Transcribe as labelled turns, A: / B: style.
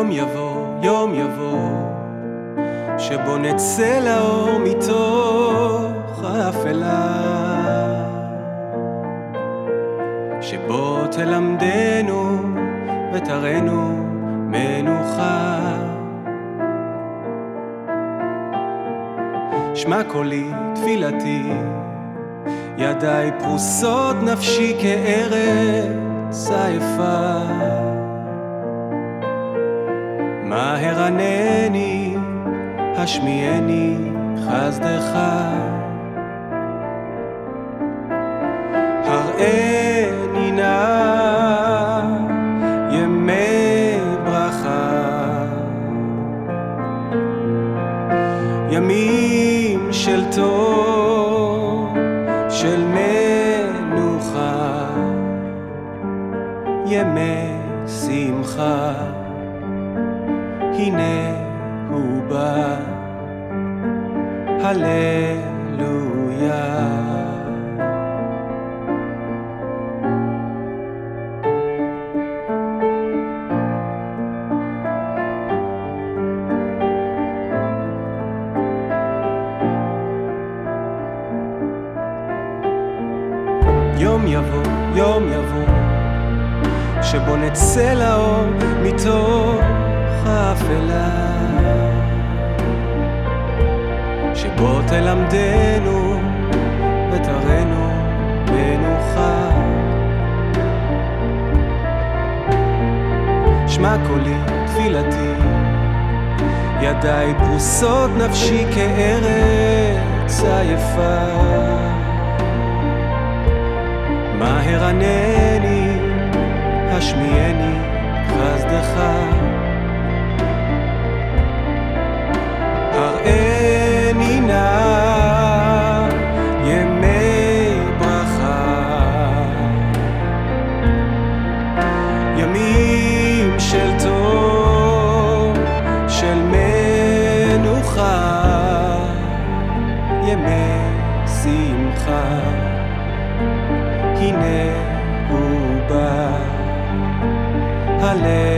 A: יום יבוא, שבו נצא לאור מתוך האפלה, שבו תלמדנו ותראנו מנוחה. שמע קולי תפילתי, ידיי פרוסות נפשי כארץ עייפה. מהר ענני, השמיעני חסדך. הראני נא ימי ברכה, ימים של טוב, של מנוחה, ימי שמחה. הנה הוא בא, הללויה. יום יבוא, שבו נצא לאור מתוך האפלה, שבו תלמדנו ותראנו מנוחה. שמע קולי תפילתי, ידיי פרוסות נפשי כארץ עייפה. מהר ענני, השמיעני חסדך. הראני נא ימי ברכה, ימים של טוב, של מנוחה, ימי שמחה. הנה הוא בא, הללויה.